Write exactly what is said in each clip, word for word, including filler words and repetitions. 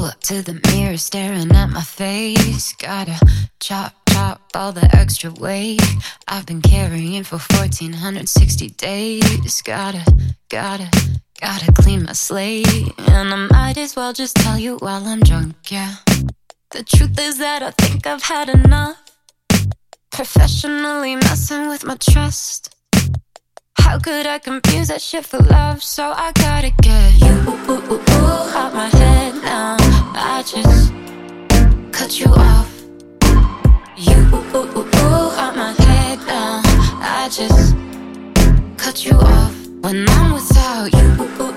up to the mirror staring at my face. Gotta chop, chop all the extra weight I've been carrying for fourteen sixty days. Gotta, gotta, gotta clean my slate. And I might as well just tell you while I'm drunk, yeah. The truth is that I think I've had enough. Professionally messing with my trust. How could I confuse that shit for love? So I gotta get you out my head now. I just cut you off. You out my head now. I just cut you off. When I'm without you,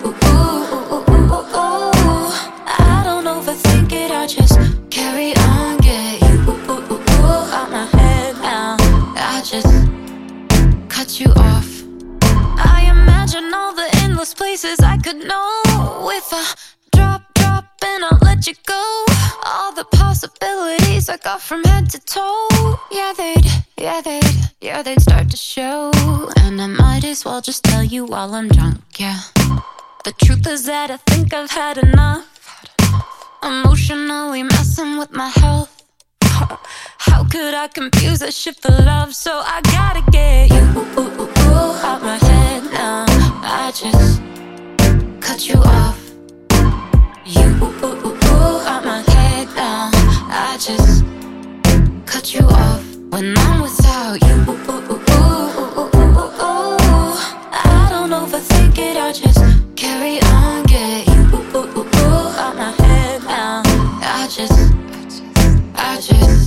I don't overthink it. I just carry on. Get you out my head now. I just cut you off. I imagine all the endless places I could know. If I drop, drop and I'll let you go. All the possibilities I got from head to toe. Yeah, they'd, yeah, they'd, yeah, they'd start to show. And I might as well just tell you while I'm drunk, yeah. The truth is that I think I've had enough. Emotionally messing with my health. How could I confuse that shit for love? So I gotta get you out my head now. I just cut you off. You out my head now. I just cut you off. When I'm without you, I don't overthink it. I just carry on. Get you out my head now. I just, I just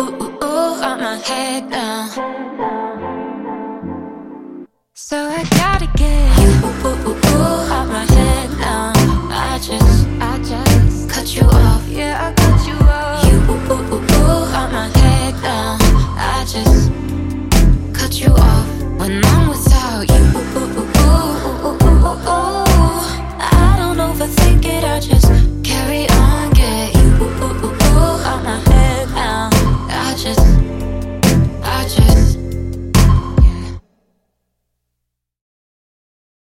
so I got